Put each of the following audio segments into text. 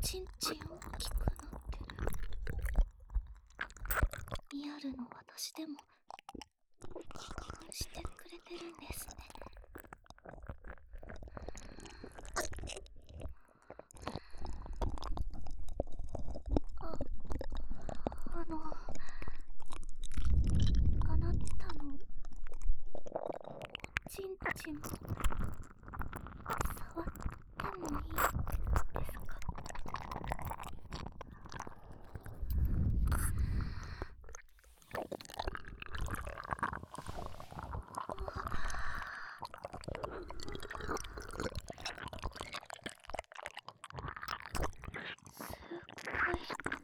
ちんちん大きくなってる。リアルの私でもしてくれてるんですね。あ、あのあなたのちんちん触ってもいいですか？すごい。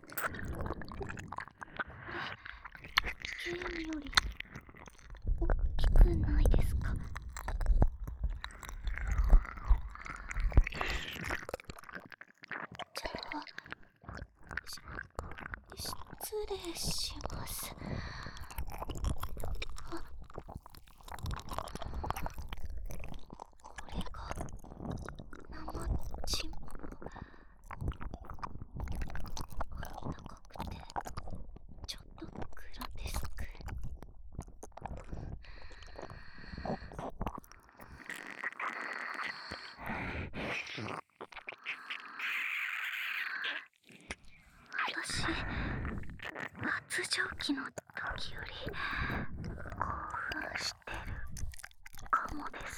ゲームより大きくないですか？じゃあ失礼します。あ、これが生チンポ。高くてちょっとグロテスク。私、発情期の時より興奮してるかもです。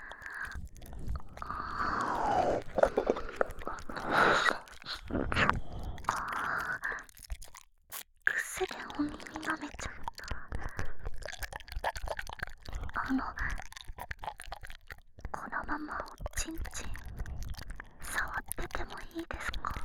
癖でお耳舐めちゃった。このままおちんちん触っててもいいですか？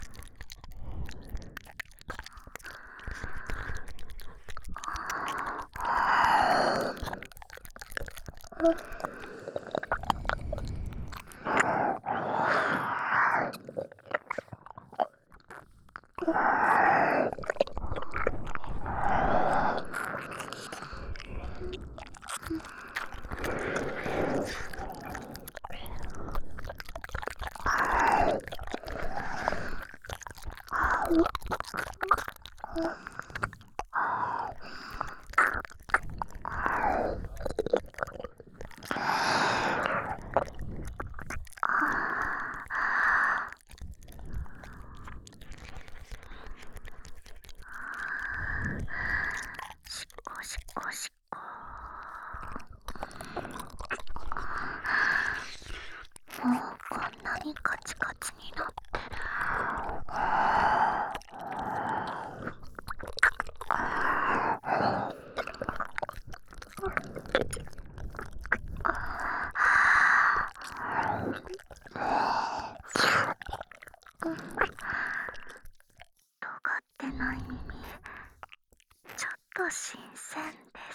しっこしっこしっこ。もうこんなにカチカチになってる。尖ってない耳、ちょっと新鮮です。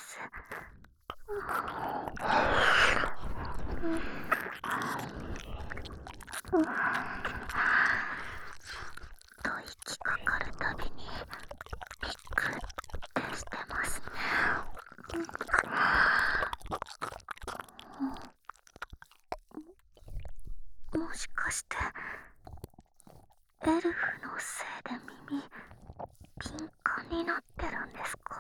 と息かかるたびにビクってしてますね。もしかしてエルフのせいで耳敏感になってるんですか？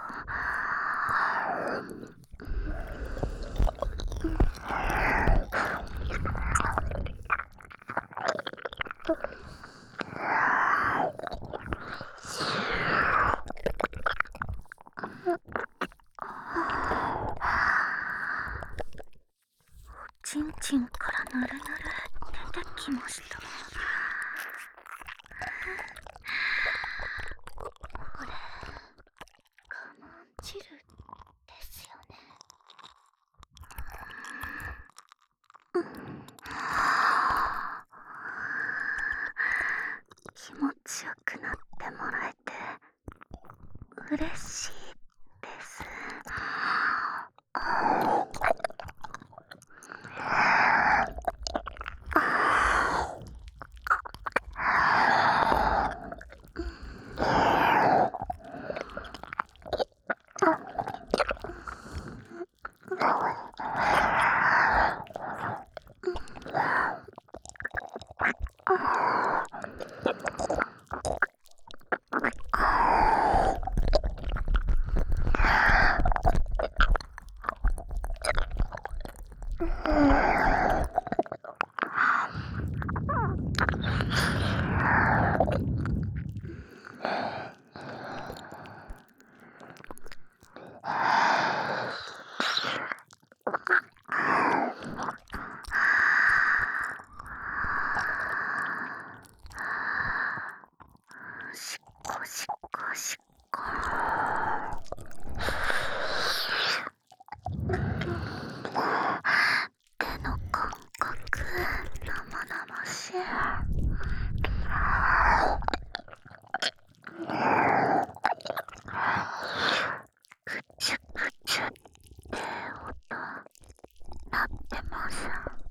ちんちんからぬるぬる出てきました。これ我慢汁ですよね。気持ちよくなってもらえて嬉しいです。 しっこしっこしっこ。手の感覚生々しい。プチュプチュって音鳴ってます。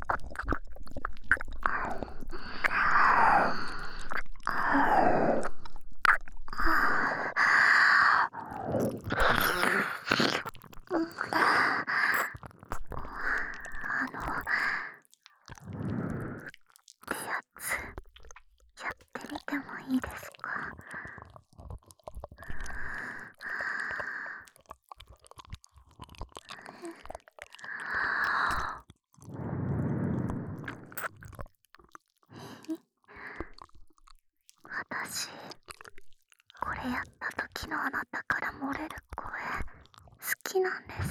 ってやつやってみてもいいですか？私これやった時のあなたから漏れる声好きなんです。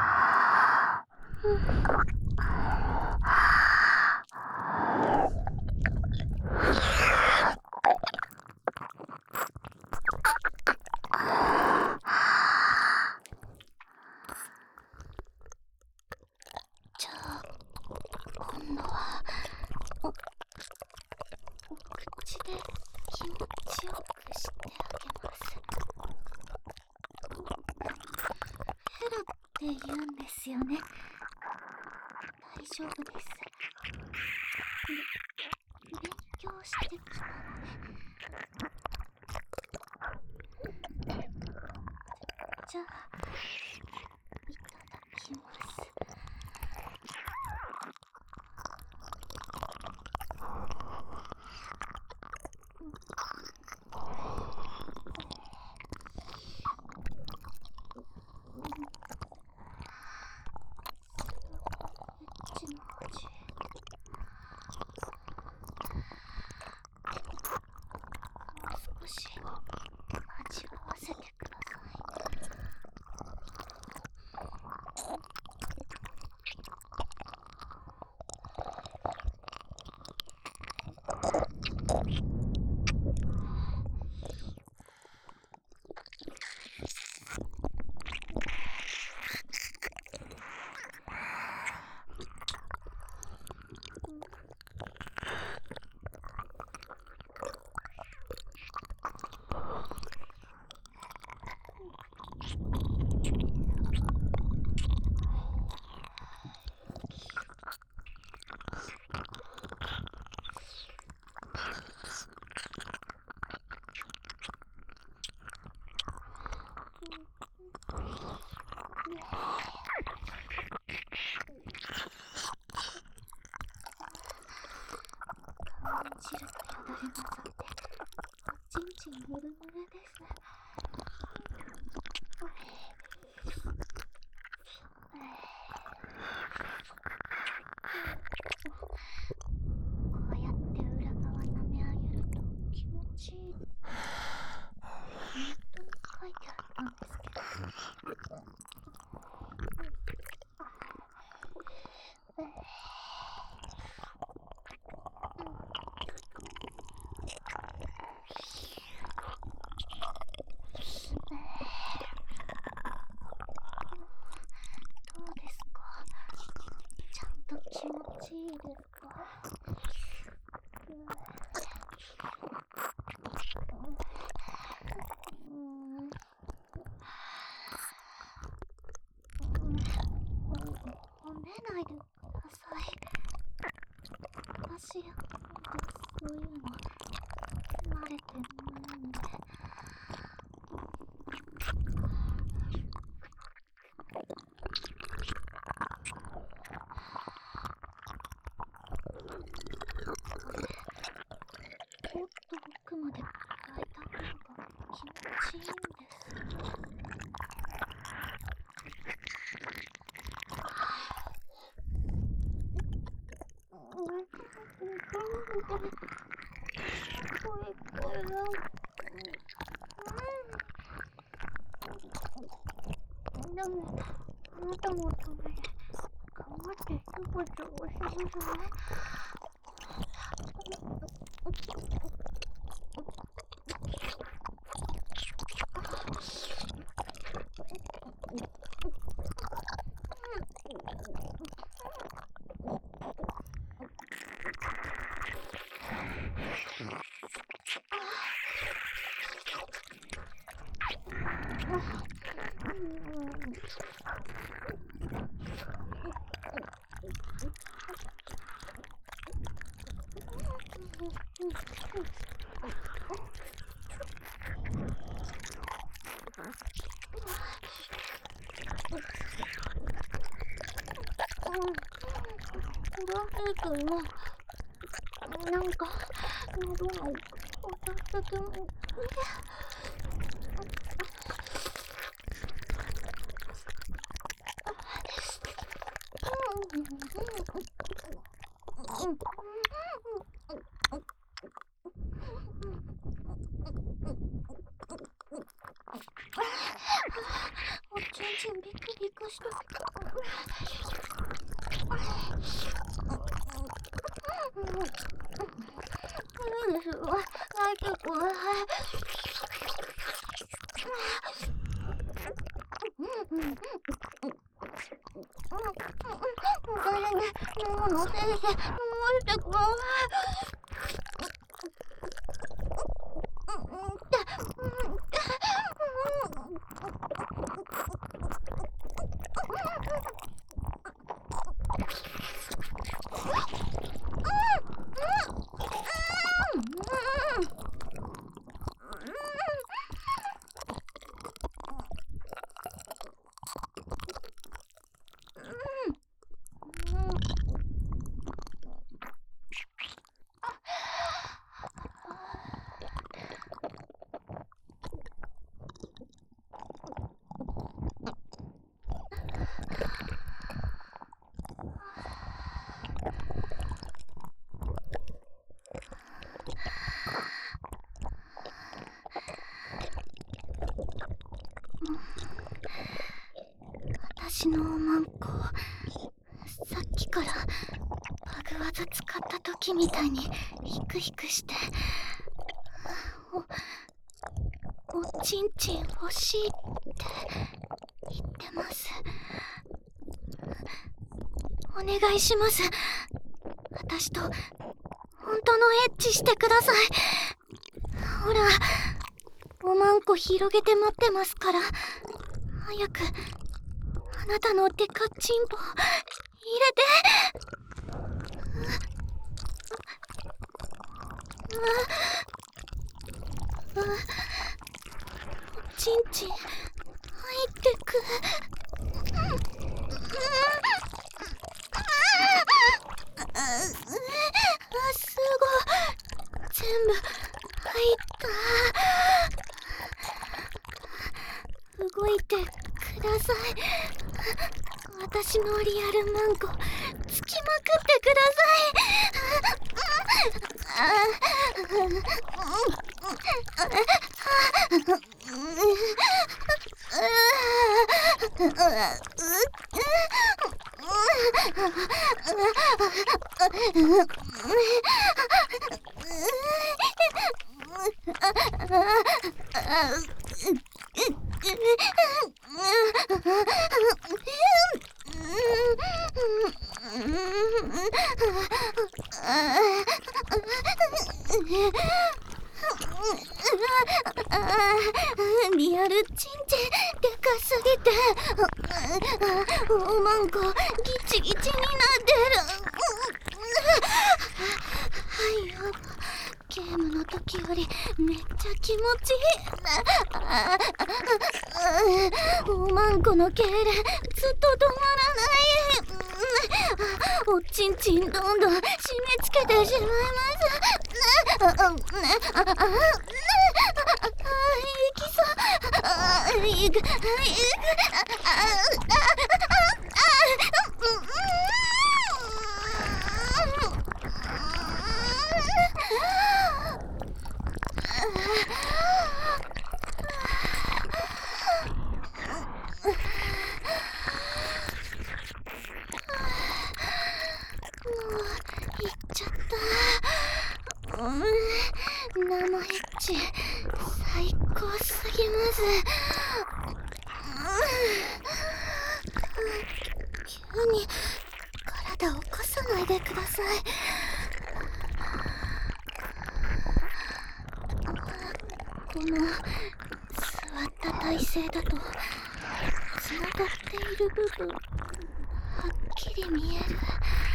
じゃあ今度はお口で気持ちよくしてあげます。ヘラって言うんですよね。大丈夫です。勉強してきたので。じゃあいただきます。こっちの口もう少し味わわせてください。汁とよだれ混ざっておちんちんぬるぬるです。こうやって裏側舐め上げると気持ちいい。ネットに書いてあったんですけど。 くまで抱いた方が気持ちいいんです。でも、あなたのために頑張って仕事をしますね。だけど、なんか喉が痛くてもおちんちんビクビクしてきた。いいですよ。入ってください。お金に物のせいで飲ませてください。私のおまんこ、さっきからバグ技使った時みたいにヒクヒクして、おちんちん欲しいって言ってます。お願いします。私と本当のエッチしてください。ほら、おまんこ広げて待ってますから、早くあなたのデカチンポ入れて。おちんちん入ってく。すごい、全部入った。動いてください。私のリアルマンコつきまくってくだリアルチンチンでかすぎておまんこギチギチになってる。はいよ、ゲームの時よりめっちゃ気持ちいい。おまんこの痙攣ずっと止まらない。おちんちんどんどん締め付けてしまいます。 生エッチ最高すぎます。急に体を起こさないでください。この座った体勢だとつながっている部分はっきり見える。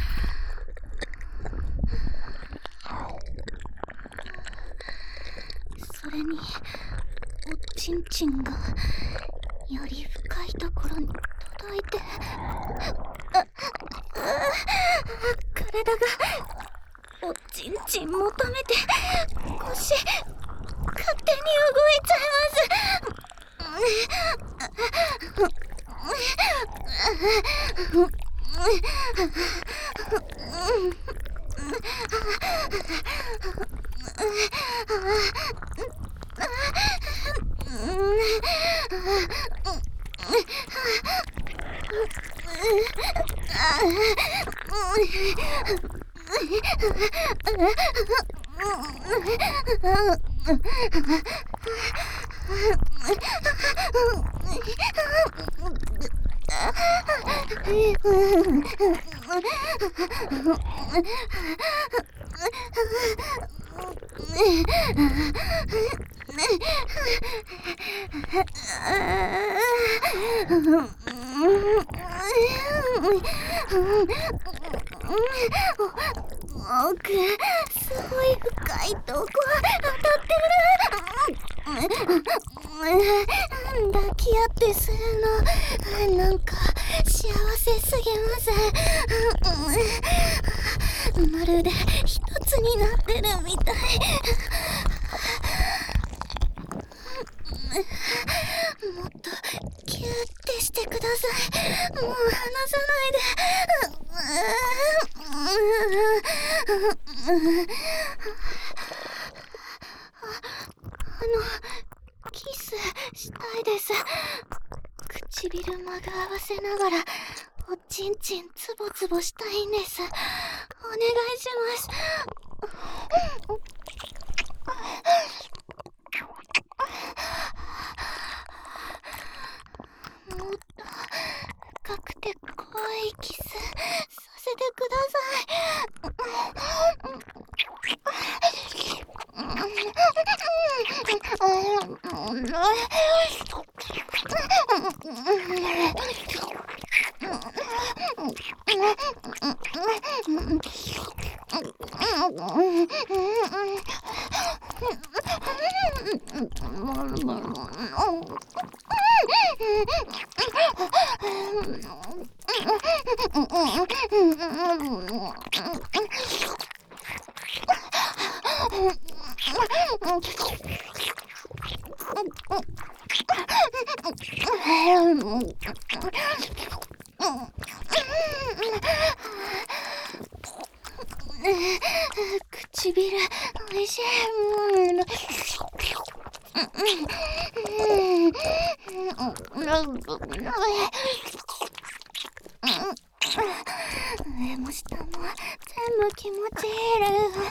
それにおちんちんがより深いところに届いて、体がおちんちん求めて腰勝手に動いちゃい奥、すごい深いとこ当たってる。抱き合ってするのなんか幸せすぎます。まるで一つになってるみたい。もっとキューってしてください。もう離さないで。キスしたいです。唇まぐ合わせながらおちんちんつぼつぼしたいんです。お願いします。もっと深くて怖いキスさせてください。唇おいしい。上も下も全部気持ちいいです。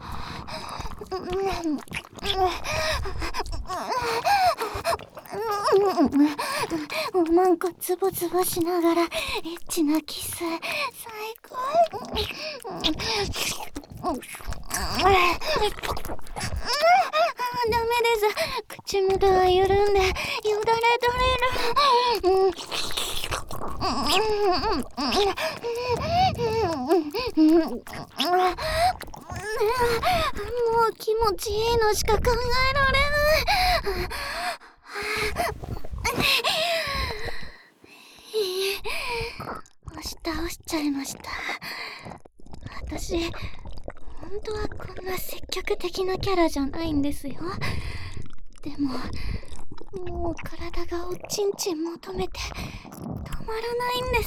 おまんこつぼつぼしながらエッチなキス最高。ダメです。口元が緩んでよだれ取れる。もう気持ちいいのしか考えられない。押し倒しちゃいました。私本本当はこんな積極的なキャラじゃないんですよ。でももう体がおちんちん求めて止まらないんです。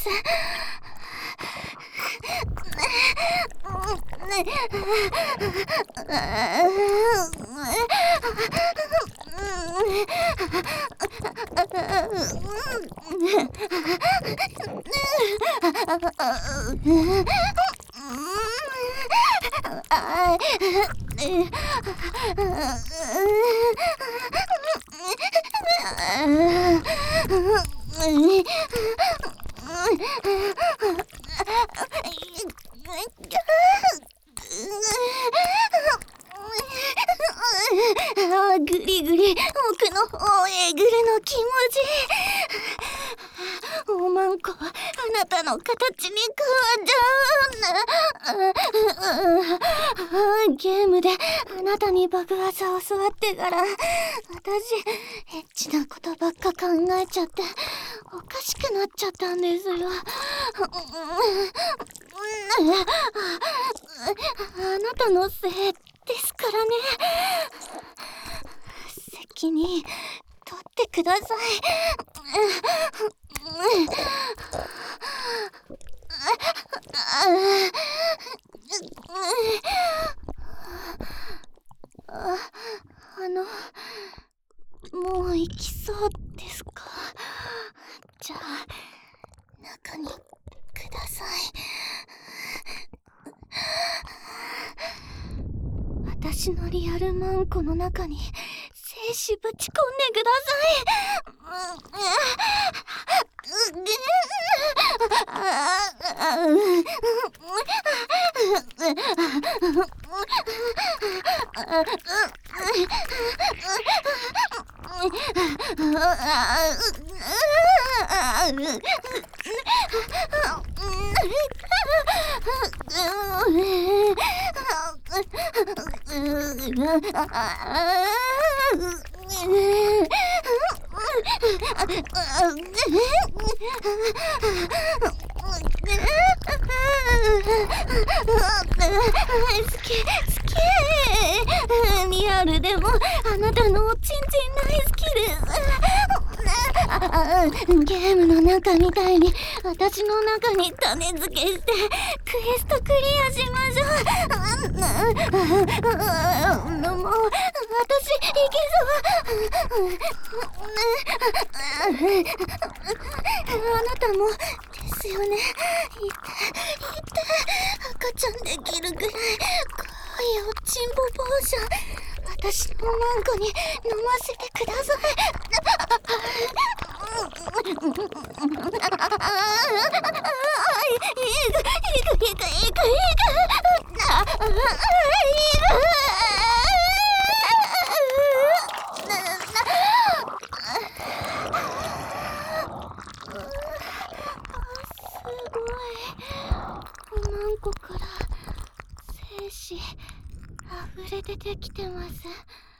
ぐりぐり奥の方へぐるの気持ちいい。おまんこあなたの形に変わっちゃう。ゲームであなたにバグ技を教わってから私エッチなことばっか考えちゃっておかしくなっちゃったんですよ。あなたのせいですからね。責任取ってください。もう行きそうですか？じゃあ中にください。私のリアルマンコの中に精子ぶち込んでくださリアルでもあなたのおちんちん大好きです。ゲームの中みたいに私の中に種付けしてクエストクリアしましょう。もう私いけそう。あなたもですよね。赤ちゃんできるぐらい濃いおちんぽポーション私のマンコに飲ませてください。おまんこから精子溢れ出てきてます。